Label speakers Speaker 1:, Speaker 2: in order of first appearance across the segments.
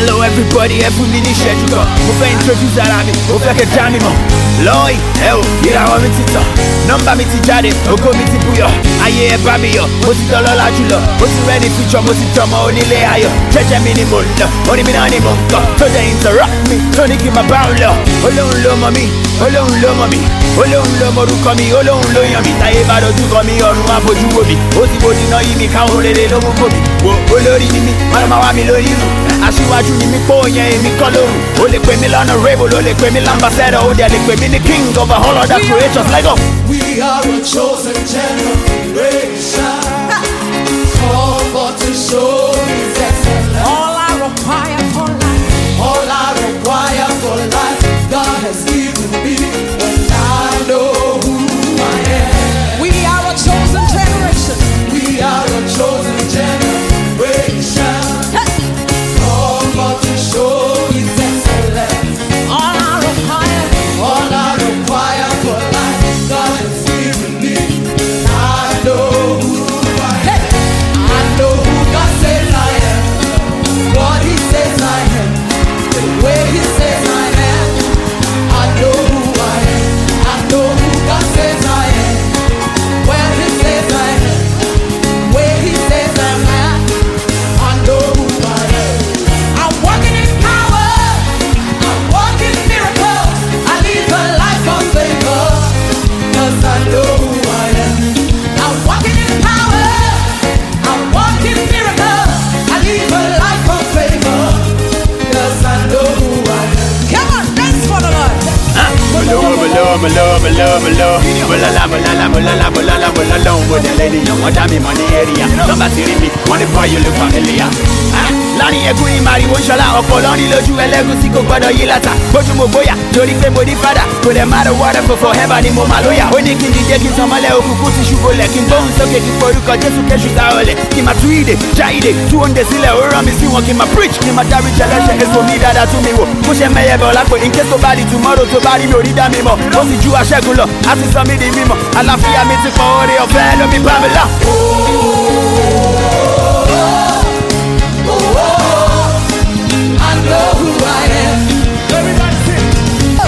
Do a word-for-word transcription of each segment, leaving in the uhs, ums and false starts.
Speaker 1: Hello everybody, ẹ fún mi ní ìṣẹ́jú kan. Mo fẹ́ introduce ara mi, mo fẹ́ kẹ́ dá mi mọ̀. Lọ́ọ̀yì, ẹ ò, ìràwọ̀ mi ti tàn. Nọ́mbà mi ti jáde, ògo mi ti búyọ̀. Ayé ẹ bá mi yọ̀, mo ti dọ́lọ́lá jùlọ. Mo ti rẹ́ni future, mo ti jọmọ onílé ayọ̀. Jẹ́jẹ́ mi ni mo ń lọ, orin mi náà ni mo ń kọ. Tó jẹ́ interrupt mi, tó ní kí n máa bá òun lọ. Olóhùn ló mọ mi, olóhùn ló mọ mi. Olóhùn ló mọrúkọ mi, olóhùn ló yàn mí. Táyé bá dojú kọ mi, ọ̀run á fojú wo mi. Ó ti bòdì náà yí mi, káwọn rere ló mú bò mí. Wo olórí ni mí, má lọ máa wá mi lórí rù. Aṣíwájú ni mí, pò yẹn èmi kọ́ lóru. O lè pè mí lọ́nà rébò, o lè pè mí l'ambassador. Ó dẹ̀ lè pè mí ní king of all other creatures. Let go.
Speaker 2: We are a chosen generation, called for to show His excellence.
Speaker 3: All I require for life,
Speaker 2: all I require for life, God has given me, and I know who I am.
Speaker 3: we are a chosen generation.
Speaker 2: We are a chosen generation, called for to show His excellence.
Speaker 3: All I require,
Speaker 2: All I require for life, God has given me. I know who I am. I know who God says I am. What He says I am. The way He says I am. I know who I am. I know who God says I am. Where He says I am. Where He says I'm at. I know who I am. I'm walking in power. I'm walking miracles. I live a life of favor. Cause I know who I am. I'm walking in power. I'm walking miracles. I live a life of favor. Cause I know who I am.
Speaker 3: come on, dance for the Lord.
Speaker 1: Malo, malo, malo, malo, malo. Mulala, mulala, mulala, mulala, mulala. With the lady, you want me money area. Number three, me, money boy, you look familiar. Láàrin ẹ̀gún ìmàrìwò ń ṣọlá ọ̀pọ̀ lọ́rin lójú ẹlẹ́gùn tí kò gbọ́dọ̀ yí látà. Bójú mo bóyá torí pé mo ní fàdà. Kò dẹ̀ má rẹ̀ wọ́rẹ̀ fòfò ẹ̀bà ni mo mà lóyà. Ó ní kí n dìde kí n tan mọ́lẹ̀ òkùnkùn ti ṣubú lẹ̀. Kí n gbóhùn sókè kí n forúkọ Jésù kéṣù ta ọlẹ̀. Kí n máa tú ìdè, já ìdè, tú oúnjẹ sílẹ̀. Ó rán mi sí wọn kí n máa preach. Kí n máa dárí jẹlẹ́ṣẹ̀ èso mi dáadáa tún mi wò. Bó ṣe mẹ́yẹ bọ̀ lápò in case tó bá di tomorrow tó bá rí mi ò rí dá mi mọ̀. Ó sì ju aṣẹ́gun lọ, á ti sọ mí di mímọ̀. Àlàáfíà mi ti pọ̀ oore ọ̀fẹ́ ló mi bá mi là.
Speaker 2: I know who I am. Everybody sing. Oh,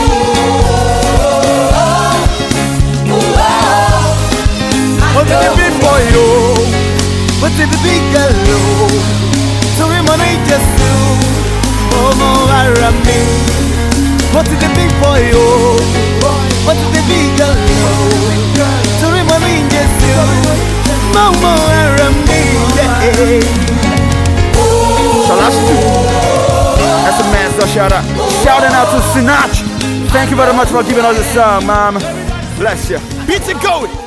Speaker 2: oh, oh, oh. I
Speaker 1: Mo ti di
Speaker 2: know
Speaker 1: big boy o, mo ti di big girl o. Torí mo ní Jésù, ọmọ ara mi. Mo ti di big boy o, mo ti di big girl o. Torí mo ní Jésù, ọmọ ara mi. Ṣọlá Stu, that's a man, so shout out. Shouting out to Sinach. Thank you very much for giving us this song, mom. Bless you. Beat it going.